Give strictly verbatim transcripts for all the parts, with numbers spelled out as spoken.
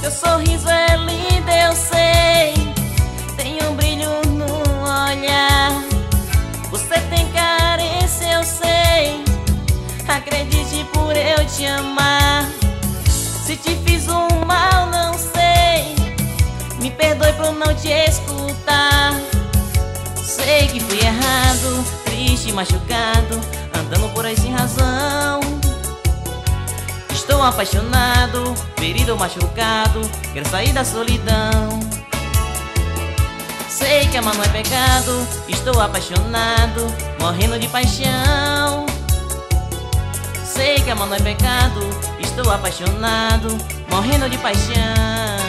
Teu sorriso é lindo, eu sei, tem um brilho no olhar. Você tem carência, eu sei, acredite por eu te amar. Se te fiz um mal, não sei, me perdoe por não te escutar. Sei que fui errado, triste, machucado, andando por aí sem razão. Estou apaixonado, ferido, machucado, quero sair da solidão. Sei que amar não é pecado, estou apaixonado, morrendo de paixão. Sei que amar não é pecado, estou apaixonado, morrendo de paixão.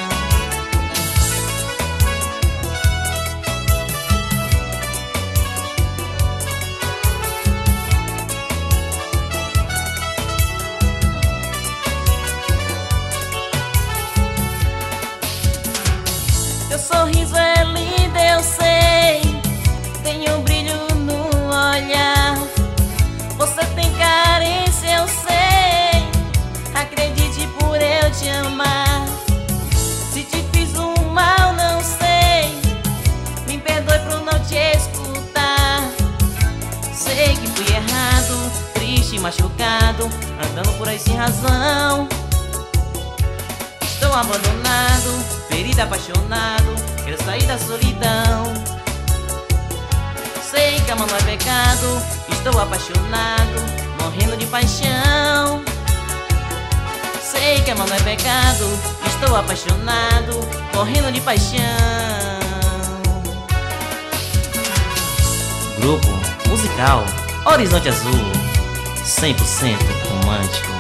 Teu sorriso é lindo, eu sei, tem um brilho no olhar. Você tem carência, eu sei, acredite por eu te amar. Se te fiz um mal, não sei, me perdoe por não te escutar. Sei que fui errado, triste, machucado, andando por aí sem razão. Estou abandonado, ferido, apaixonado, quero sair da solidão. Sei que amar não é pecado, estou apaixonado, morrendo de paixão. Sei que amar não é pecado, estou apaixonado, morrendo de paixão. Grupo musical Horizonte Azul, cem por cento romântico.